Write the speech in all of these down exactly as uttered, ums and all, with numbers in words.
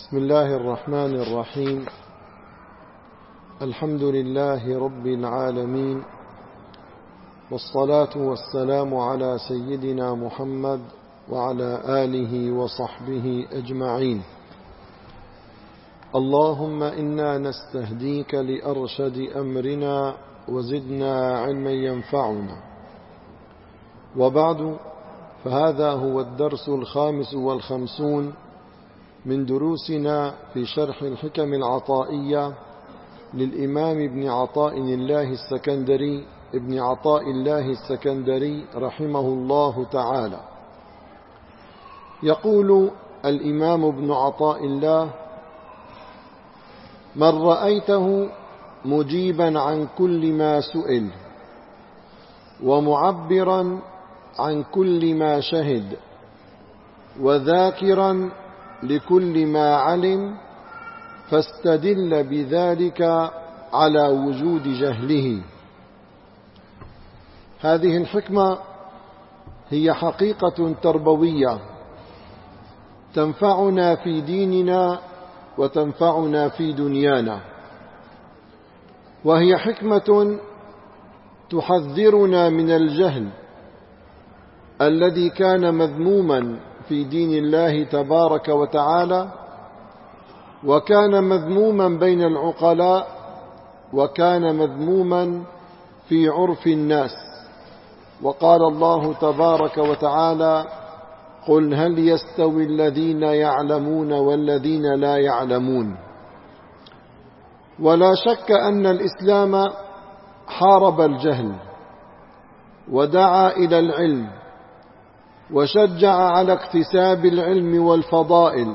بسم الله الرحمن الرحيم. الحمد لله رب العالمين، والصلاة والسلام على سيدنا محمد وعلى آله وصحبه أجمعين. اللهم إنا نستهديك لأرشد أمرنا وزدنا علما ينفعنا. وبعد، فهذا هو الدرس الخامس والخمسون من دروسنا في شرح الحكم العطائية للإمام ابن عطاء الله السكندري ابن عطاء الله السكندري رحمه الله تعالى. يقول الإمام ابن عطاء الله: من رأيته مجيبا عن كل ما سئل، ومعبرا عن كل ما شهد، وذاكرا لكل ما علم، فاستدل بذلك على وجود جهله. هذه الحكمة هي حقيقة تربوية تنفعنا في ديننا وتنفعنا في دنيانا، وهي حكمة تحذرنا من الجهل الذي كان مذموما في دين الله تبارك وتعالى، وكان مذموما بين العقلاء، وكان مذموما في عرف الناس. وقال الله تبارك وتعالى: قل هل يستوي الذين يعلمون والذين لا يعلمون. ولا شك أن الإسلام حارب الجهل ودعا إلى العلم، وشجع على اكتساب العلم والفضائل،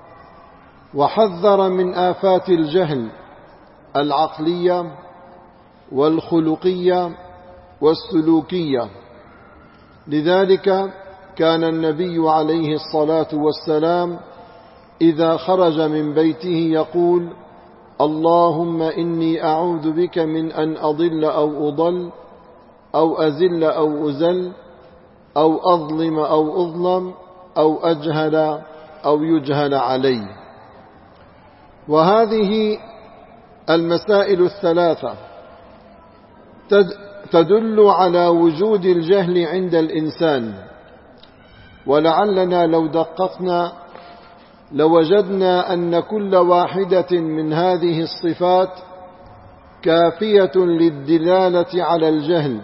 وحذر من آفات الجهل العقلية والخلقية والسلوكية. لذلك كان النبي عليه الصلاة والسلام إذا خرج من بيته يقول: اللهم إني أعوذ بك من أن أضل أو أضل، أو أزل أو أزل، أو أظلم أو أظلم، أو أجهل أو يجهل علي. وهذه المسائل الثلاثة تدل على وجود الجهل عند الإنسان، ولعلنا لو دققنا لوجدنا أن كل واحدة من هذه الصفات كافية للدلالة على الجهل.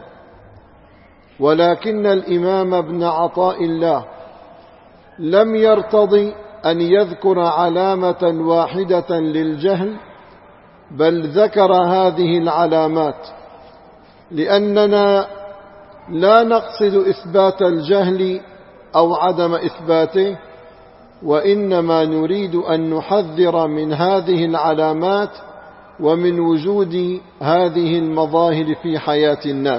ولكن الإمام ابن عطاء الله لم يرتضي أن يذكر علامة واحدة للجهل، بل ذكر هذه العلامات، لأننا لا نقصد إثبات الجهل أو عدم إثباته، وإنما نريد أن نحذر من هذه العلامات ومن وجود هذه المظاهر في حياة الناس.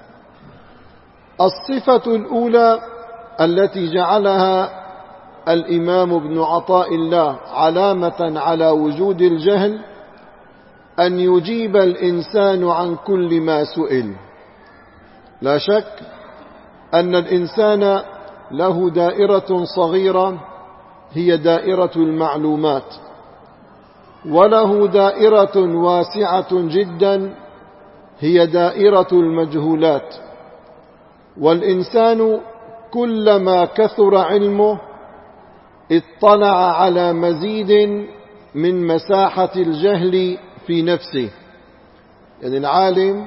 الصفة الأولى التي جعلها الإمام ابن عطاء الله علامة على وجود الجهل أن يجيب الإنسان عن كل ما سئل. لا شك أن الإنسان له دائرة صغيرة هي دائرة المعلومات، وله دائرة واسعة جدا هي دائرة المجهولات. والإنسان كلما كثر علمه اطلع على مزيد من مساحة الجهل في نفسه. يعني العالم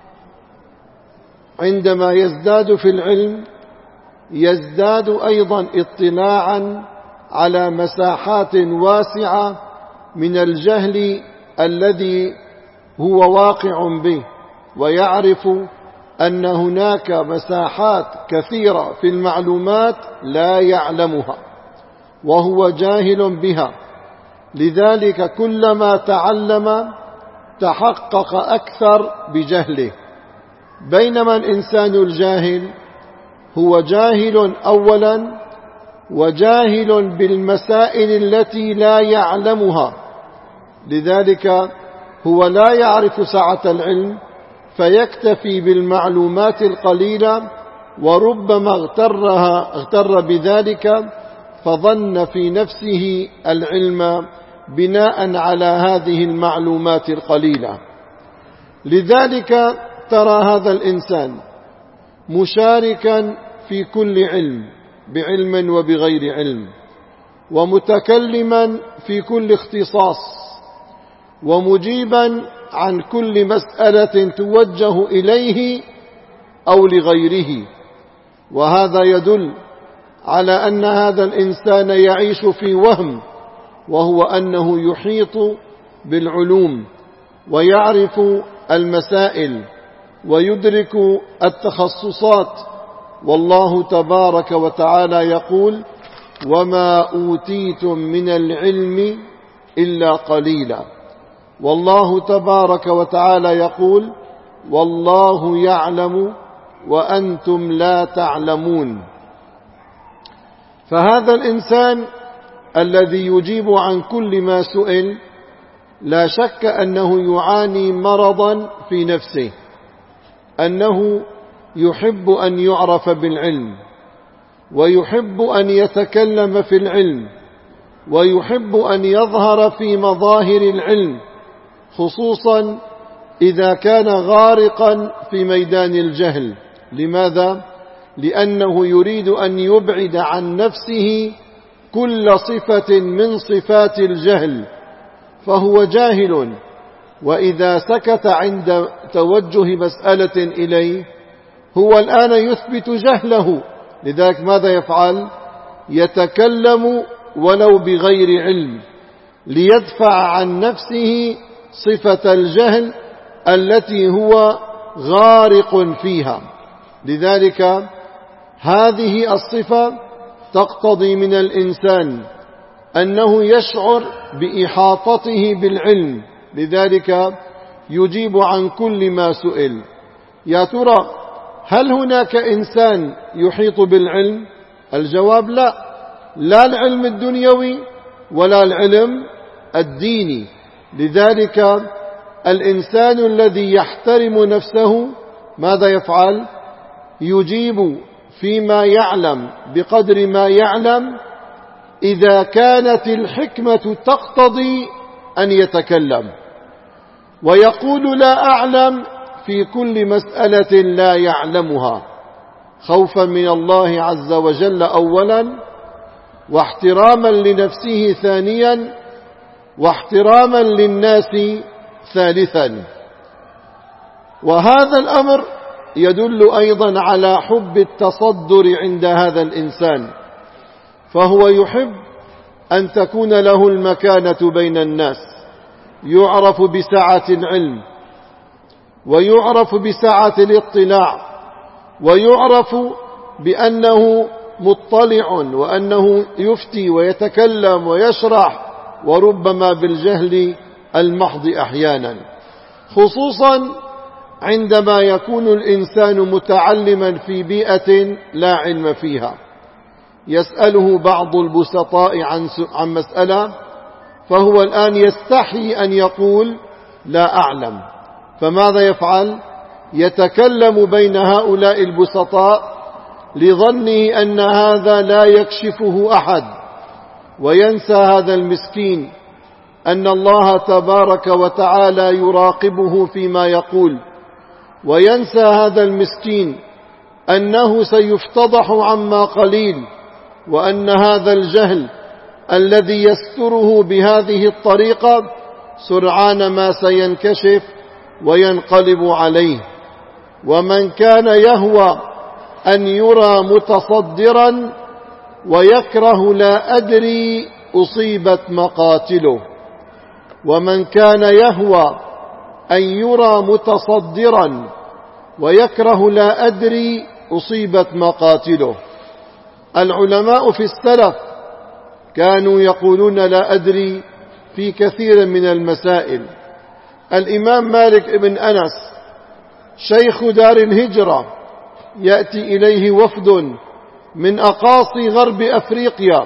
عندما يزداد في العلم يزداد أيضا اطلاعا على مساحات واسعة من الجهل الذي هو واقع به، ويعرف أن هناك مساحات كثيرة في المعلومات لا يعلمها وهو جاهل بها. لذلك كلما تعلم تحقق أكثر بجهله. بينما الإنسان الجاهل هو جاهل أولا، وجاهل بالمسائل التي لا يعلمها. لذلك هو لا يعرف سعة العلم، فيكتفي بالمعلومات القليلة، وربما اغترها اغتر بذلك فظن في نفسه العلم بناء على هذه المعلومات القليلة. لذلك ترى هذا الإنسان مشاركا في كل علم بعلم وبغير علم، ومتكلما في كل اختصاص، ومجيبا عن كل مسألة توجه إليه أو لغيره. وهذا يدل على أن هذا الإنسان يعيش في وهم، وهو أنه يحيط بالعلوم ويعرف المسائل ويدرك التخصصات. والله تبارك وتعالى يقول: وما أوتيتم من العلم إلا قليلا. والله تبارك وتعالى يقول: والله يعلم وأنتم لا تعلمون. فهذا الإنسان الذي يجيب عن كل ما سئل لا شك أنه يعاني مرضا في نفسه، أنه يحب أن يعرف بالعلم، ويحب أن يتكلم في العلم، ويحب أن يظهر في مظاهر العلم، خصوصا إذا كان غارقا في ميدان الجهل. لماذا؟ لأنه يريد أن يبعد عن نفسه كل صفة من صفات الجهل، فهو جاهل، وإذا سكت عند توجه مسألة إليه هو الآن يثبت جهله. لذلك ماذا يفعل؟ يتكلم ولو بغير علم ليدفع عن نفسه صفة الجهل التي هو غارق فيها. لذلك هذه الصفة تقتضي من الإنسان أنه يشعر بإحاطته بالعلم، لذلك يجيب عن كل ما سئل. يا ترى هل هناك إنسان يحيط بالعلم؟ الجواب لا، لا العلم الدنيوي ولا العلم الديني. لذلك الإنسان الذي يحترم نفسه ماذا يفعل؟ يجيب فيما يعلم بقدر ما يعلم، إذا كانت الحكمة تقتضي أن يتكلم، ويقول لا أعلم في كل مسألة لا يعلمها، خوفا من الله عز وجل أولا، واحتراما لنفسه ثانيا، واحتراما للناس ثالثا. وهذا الأمر يدل أيضا على حب التصدر عند هذا الإنسان، فهو يحب أن تكون له المكانة بين الناس، يعرف بسعة العلم، ويعرف بسعة الاطلاع، ويعرف بأنه مطلع، وأنه يفتي ويتكلم ويشرح، وربما بالجهل المحض أحيانا، خصوصا عندما يكون الإنسان متعلما في بيئة لا علم فيها. يسأله بعض البسطاء عن عن مسألة، فهو الآن يستحي أن يقول لا أعلم، فماذا يفعل؟ يتكلم بين هؤلاء البسطاء لظنه أن هذا لا يكشفه أحد، وينسى هذا المسكين أن الله تبارك وتعالى يراقبه فيما يقول، وينسى هذا المسكين أنه سيفتضح عما قليل، وأن هذا الجهل الذي يستره بهذه الطريقة سرعان ما سينكشف وينقلب عليه. ومن كان يهوى أن يرى متصدرا ويكره لا أدري أصيبت مقاتله، ومن كان يهوى أن يرى متصدرا ويكره لا أدري أصيبت مقاتله. العلماء في السلف كانوا يقولون لا أدري في كثير من المسائل. الإمام مالك بن أنس شيخ دار الهجرة يأتي إليه وفد من أقاصي غرب أفريقيا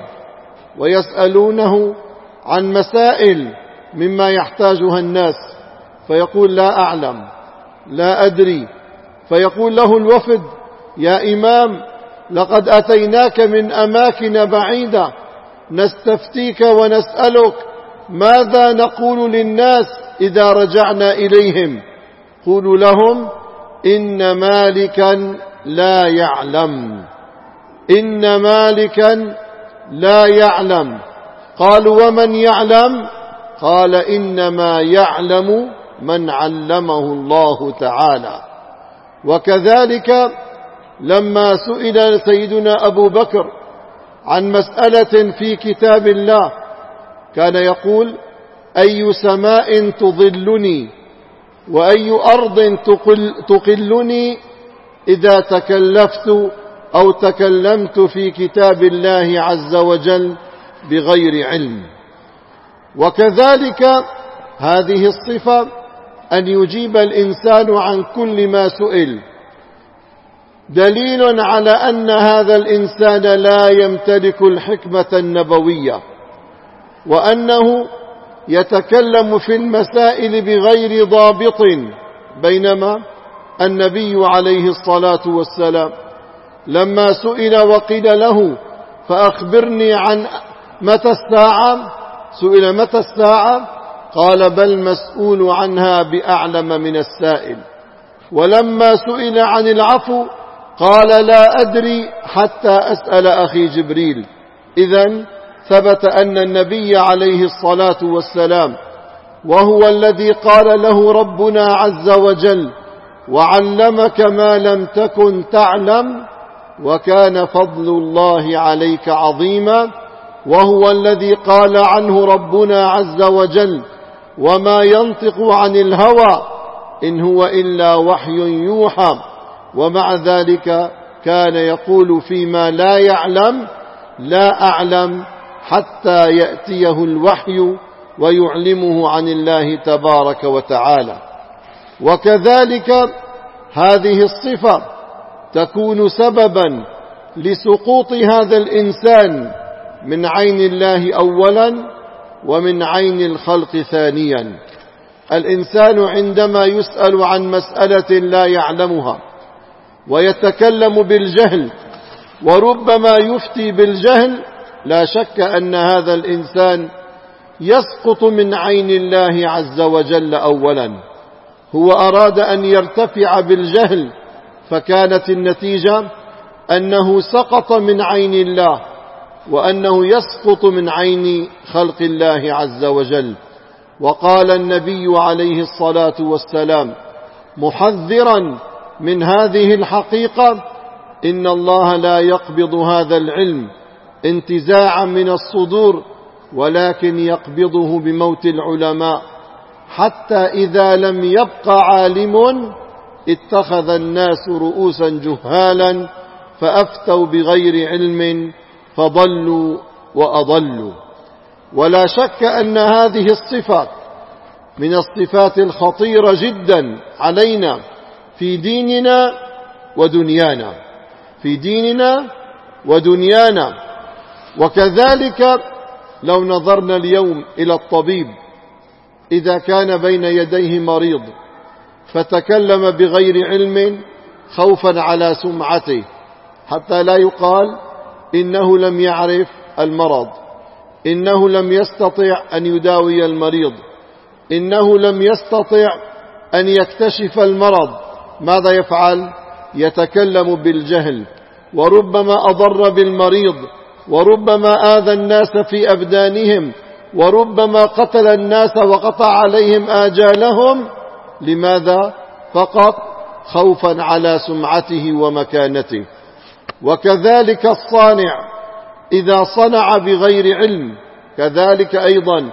ويسألونه عن مسائل مما يحتاجها الناس، فيقول لا أعلم، لا أدري. فيقول له الوفد: يا إمام، لقد أتيناك من أماكن بعيدة نستفتيك ونسألك ماذا نقول للناس إذا رجعنا إليهم؟ قولوا لهم إن مالكا لا يعلم، إن مالكا لا يعلم. قالوا ومن يعلم؟ قال إنما يعلم من علمه الله تعالى. وكذلك لما سئل سيدنا أبو بكر عن مسألة في كتاب الله كان يقول أي سماء تظلني وأي أرض تقل تقلني إذا تكلفت أو تكلمت في كتاب الله عز وجل بغير علم. وكذلك هذه الصفة أن يجيب الإنسان عن كل ما سئل دليل على أن هذا الإنسان لا يمتلك الحكمة النبوية، وأنه يتكلم في المسائل بغير ضابط، بينما النبي عليه الصلاة والسلام لما سئل وقيل له فأخبرني عن متى الساعة، سئل متى الساعة؟ قال بل مسؤول عنها بأعلم من السائل. ولما سئل عن العفو قال لا أدري حتى أسأل أخي جبريل. إذن ثبت أن النبي عليه الصلاة والسلام وهو الذي قال له ربنا عز وجل وعلمك ما لم تكن تعلم وكان فضل الله عليك عظيما، وهو الذي قال عنه ربنا عز وجل وما ينطق عن الهوى إن هو إلا وحي يوحى، ومع ذلك كان يقول فيما لا يعلم لا أعلم حتى يأتيه الوحي ويعلمه عن الله تبارك وتعالى. وكذلك هذه الصفة تكون سببا لسقوط هذا الإنسان من عين الله أولا ومن عين الخلق ثانيا. الإنسان عندما يسأل عن مسألة لا يعلمها ويتكلم بالجهل وربما يفتي بالجهل، لا شك أن هذا الإنسان يسقط من عين الله عز وجل أولا. هو أراد أن يرتفع بالجهل فكانت النتيجة أنه سقط من عين الله وأنه يسقط من عين خلق الله عز وجل. وقال النبي عليه الصلاة والسلام محذرا من هذه الحقيقة إن الله لا يقبض هذا العلم انتزاعا من الصدور ولكن يقبضه بموت العلماء، حتى إذا لم يبق عالم اتخذ الناس رؤوسا جهالا فأفتوا بغير علم فضلوا وأضلوا. ولا شك أن هذه الصفة من الصفات الخطيرة جدا علينا في ديننا ودنيانا، في ديننا ودنيانا. وكذلك لو نظرنا اليوم إلى الطبيب إذا كان بين يديه مريض فتكلم بغير علم خوفا على سمعته، حتى لا يقال إنه لم يعرف المرض، إنه لم يستطع أن يداوي المريض، إنه لم يستطع أن يكتشف المرض. ماذا يفعل؟ يتكلم بالجهل، وربما أضر بالمريض، وربما آذى الناس في أبدانهم، وربما قتل الناس وقطع عليهم آجالهم. لماذا؟ فقط خوفا على سمعته ومكانته. وكذلك الصانع إذا صنع بغير علم كذلك أيضا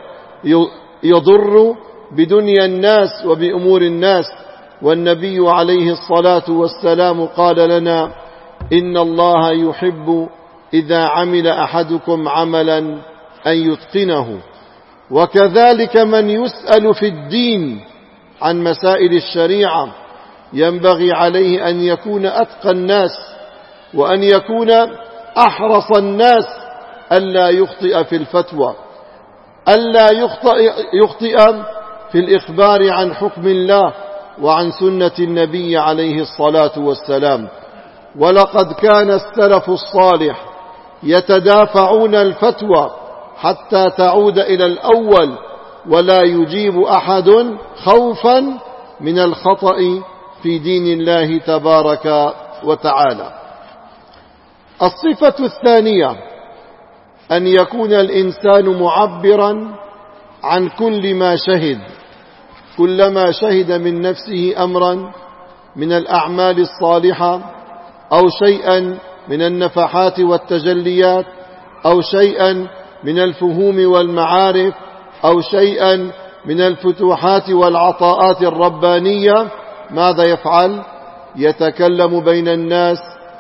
يضر بدنيا الناس وبأمور الناس. والنبي عليه الصلاة والسلام قال لنا إن الله يحب إذا عمل أحدكم عملا أن يتقنه. وكذلك من يسأل في الدين عن مسائل الشريعة ينبغي عليه أن يكون أتقى الناس وأن يكون أحرص الناس ألا يخطئ في الفتوى، ألا يخطئ, يخطئ في الإخبار عن حكم الله وعن سنة النبي عليه الصلاة والسلام. ولقد كان السلف الصالح يتدافعون الفتوى حتى تعود إلى الأول، ولا يجيب أحد خوفا من الخطأ في دين الله تبارك وتعالى. الصفة الثانية أن يكون الإنسان معبرا عن كل ما شهد، كلما شهد من نفسه أمرا من الأعمال الصالحة أو شيئا من النفحات والتجليات أو شيئا من الفهوم والمعارف أو شيئا من الفتوحات والعطاءات الربانية، ماذا يفعل؟ يتكلم بين الناس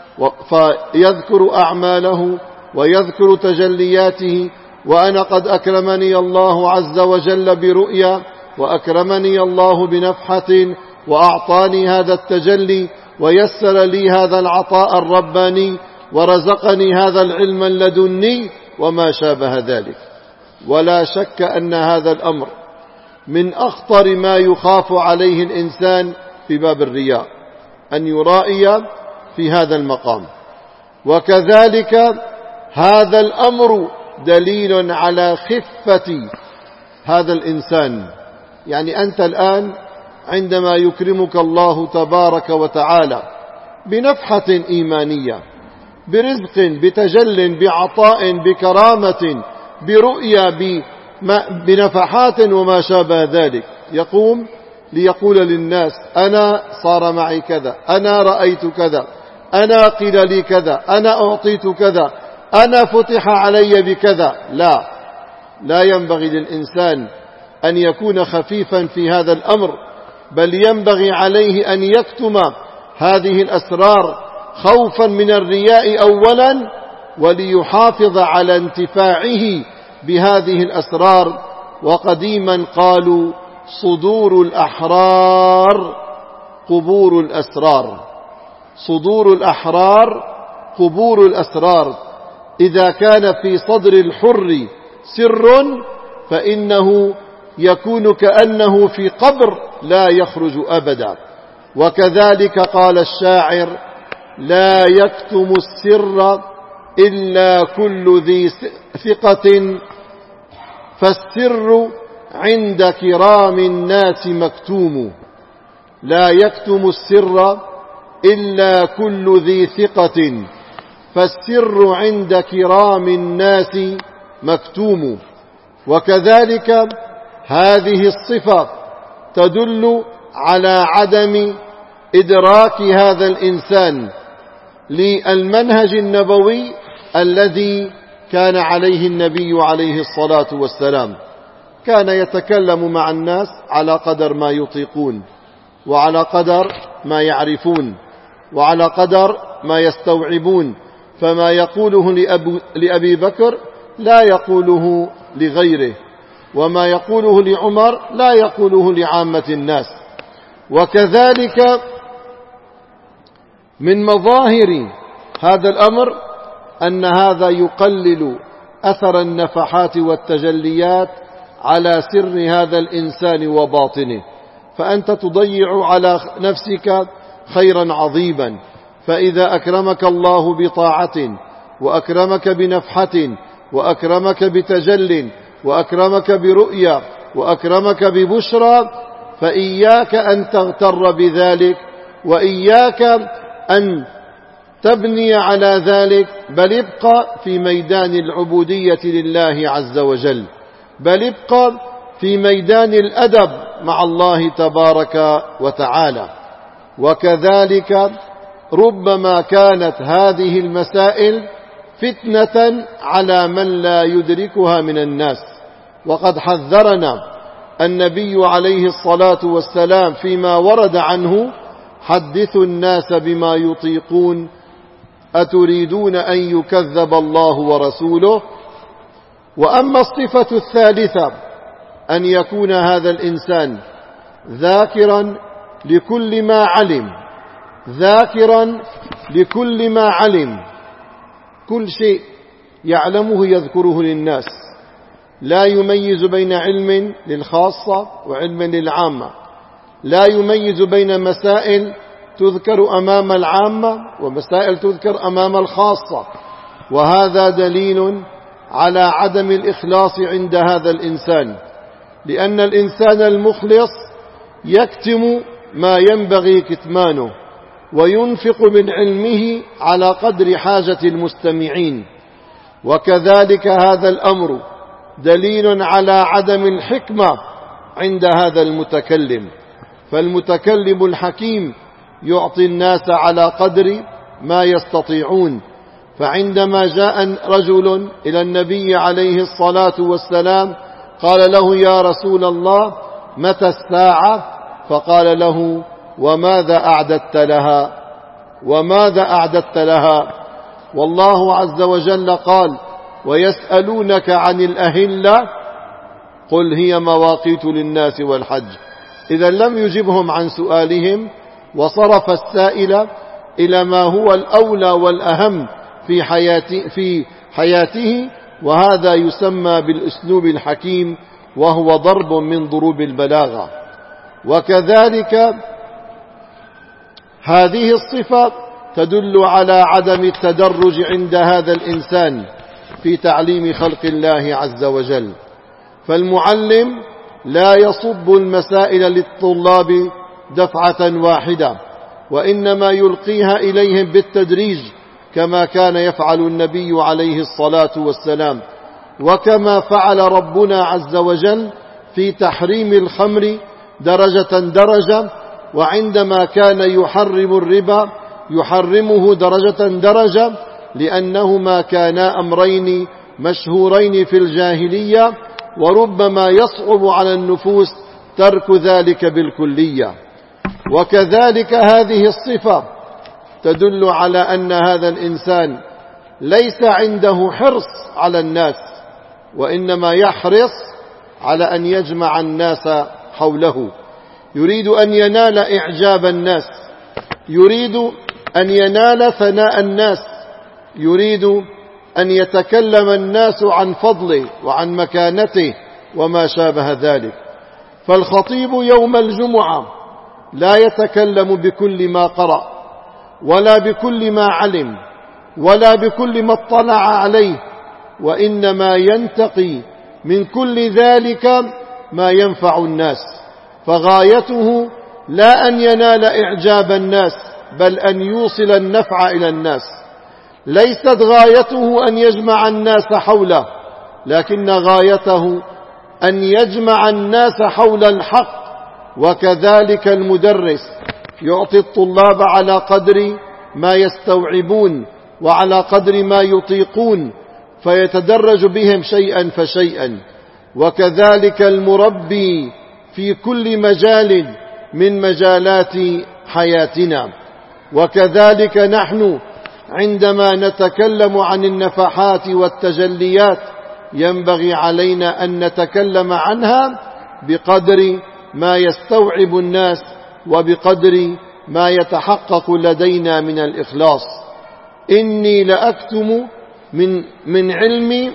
فيذكر أعماله ويذكر تجلياته، وأنا قد أكرمني الله عز وجل برؤيا، وأكرمني الله بنفحة، وأعطاني هذا التجلي، ويسر لي هذا العطاء الرباني، ورزقني هذا العلم اللدني، وما شابه ذلك. ولا شك أن هذا الأمر من أخطر ما يخاف عليه الإنسان في باب الرياء، أن يرائي في هذا المقام. وكذلك هذا الأمر دليل على خفة هذا الإنسان. يعني أنت الآن عندما يكرمك الله تبارك وتعالى بنفحة إيمانية، برزق، بتجل، بعطاء، بكرامة، برؤيا، بنفحات وما شابه ذلك، يقوم ليقول للناس أنا صار معي كذا، أنا رأيت كذا، أنا قيل لي كذا، أنا أعطيت كذا، أنا فتح علي بكذا. لا لا ينبغي للإنسان أن يكون خفيفا في هذا الأمر، بل ينبغي عليه أن يكتم هذه الأسرار خوفا من الرياء أولا، وليحافظ على انتفاعه بهذه الأسرار. وقديما قالوا صدور الأحرار قبور الأسرار، صدور الأحرار قبور الأسرار. إذا كان في صدر الحر سر فإنه يكون كأنه في قبر لا يخرج أبدا. وكذلك قال الشاعر لا يكتم السر إلا كل ذي ثقة، فالسر عند كرام الناس مكتوم. لا يكتم السر إلا كل ذي ثقة، فالسر عند كرام الناس مكتوم. وكذلك هذه الصفة تدل على عدم إدراك هذا الإنسان للمنهج النبوي الذي كان عليه النبي عليه الصلاة والسلام. كان يتكلم مع الناس على قدر ما يطيقون، وعلى قدر ما يعرفون، وعلى قدر ما يستوعبون. فما يقوله لأبي بكر لا يقوله لغيره، وما يقوله لعمر لا يقوله لعامة الناس. وكذلك من مظاهر هذا الأمر أن هذا يقلل أثر النفحات والتجليات على سر هذا الإنسان وباطنه، فأنت تضيع على نفسك خيرا عظيما. فإذا أكرمك الله بطاعة، وأكرمك بنفحة، وأكرمك بتجل، وأكرمك برؤيا، وأكرمك ببشرى، فإياك أن تغتر بذلك، وإياك أن تبني على ذلك، بل ابقى في ميدان العبودية لله عز وجل، بل ابقى في ميدان الأدب مع الله تبارك وتعالى. وكذلك ربما كانت هذه المسائل فتنة على من لا يدركها من الناس، وقد حذرنا النبي عليه الصلاة والسلام فيما ورد عنه: حدثوا الناس بما يطيقون أتريدون أن يكذب الله ورسوله. وأما الصفة الثالثة أن يكون هذا الإنسان ذاكرا لكل ما علم، ذاكرا لكل ما علم، كل شيء يعلمه يذكره للناس، لا يميز بين علم للخاصة وعلم للعامة، لا يميز بين مسائل تذكر أمام العامة ومسائل تذكر أمام الخاصة. وهذا دليل على عدم الإخلاص عند هذا الإنسان، لأن الإنسان المخلص يكتم ما ينبغي كتمانه وينفق من علمه على قدر حاجة المستمعين. وكذلك هذا الأمر دليل على عدم الحكمة عند هذا المتكلم، فالمتكلم الحكيم يعطي الناس على قدر ما يستطيعون. فعندما جاء رجل إلى النبي عليه الصلاة والسلام قال له: يا رسول الله، متى الساعة؟ فقال له: وماذا أعددت لها؟ وماذا أعددت لها؟ والله عز وجل قال: ويسألونك عن الأهلة قل هي مواقيت للناس والحج. إذا لم يجبهم عن سؤالهم وصرف السائل إلى ما هو الأولى والأهم في حياته, في حياته وهذا يسمى بالأسلوب الحكيم، وهو ضرب من ضروب البلاغة. وكذلك هذه الصفة تدل على عدم التدرج عند هذا الإنسان في تعليم خلق الله عز وجل. فالمعلم لا يصب المسائل للطلاب دفعة واحدة، وإنما يلقيها إليهم بالتدريج كما كان يفعل النبي عليه الصلاة والسلام، وكما فعل ربنا عز وجل في تحريم الخمر درجة درجة، وعندما كان يحرم الربا يحرمه درجة درجة، لأنهما كانا أمرين مشهورين في الجاهلية، وربما يصعب على النفوس ترك ذلك بالكلية. وكذلك هذه الصفة تدل على أن هذا الإنسان ليس عنده حرص على الناس، وإنما يحرص على أن يجمع الناس حوله، يريد أن ينال إعجاب الناس، يريد أن ينال ثناء الناس، يريد أن يتكلم الناس عن فضله وعن مكانته وما شابه ذلك. فالخطيب يوم الجمعة لا يتكلم بكل ما قرأ، ولا بكل ما علم، ولا بكل ما اطلع عليه، وإنما ينتقي من كل ذلك ما ينفع الناس. فغايته لا أن ينال إعجاب الناس، بل أن يوصل النفع إلى الناس. ليست غايته أن يجمع الناس حوله، لكن غايته أن يجمع الناس حول الحق. وكذلك المدرس يعطي الطلاب على قدر ما يستوعبون وعلى قدر ما يطيقون، فيتدرج بهم شيئا فشيئا. وكذلك المربي في كل مجال من مجالات حياتنا. وكذلك نحن عندما نتكلم عن النفحات والتجليات ينبغي علينا أن نتكلم عنها بقدر ما يستوعب الناس وبقدر ما يتحقق لدينا من الإخلاص. إني لأكتم من من علمي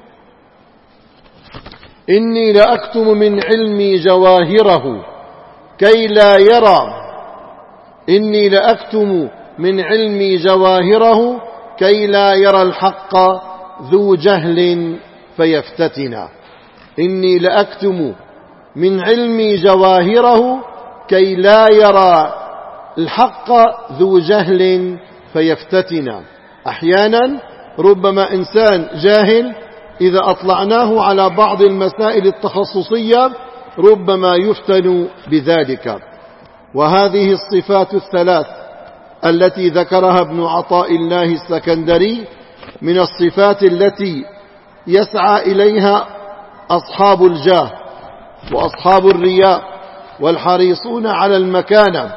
إني لأكتم من علمي جواهره كي لا يرى إني لأكتم من علمي جواهره كي لا يرى الحق ذو جهل فيفتتنا. إني لأكتم من علمي جواهره كي لا يرى الحق ذو جهل فيفتتنا. أحيانا ربما إنسان جاهل إذا أطلعناه على بعض المسائل التخصصية ربما يفتن بذلك. وهذه الصفات الثلاث التي ذكرها ابن عطاء الله السكندري من الصفات التي يسعى إليها أصحاب الجاه وأصحاب الرياء والحريصون على المكانة،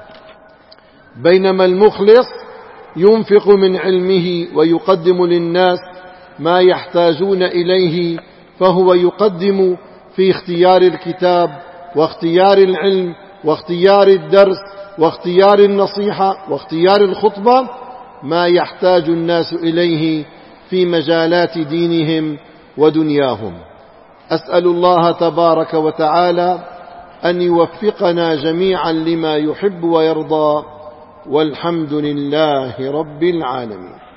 بينما المخلص ينفق من علمه ويقدم للناس ما يحتاجون إليه، فهو يقدم في اختيار الكتاب واختيار العلم واختيار الدرس واختيار النصيحة واختيار الخطبة ما يحتاج الناس إليه في مجالات دينهم ودنياهم. أسأل الله تبارك وتعالى أن يوفقنا جميعا لما يحب ويرضى، والحمد لله رب العالمين.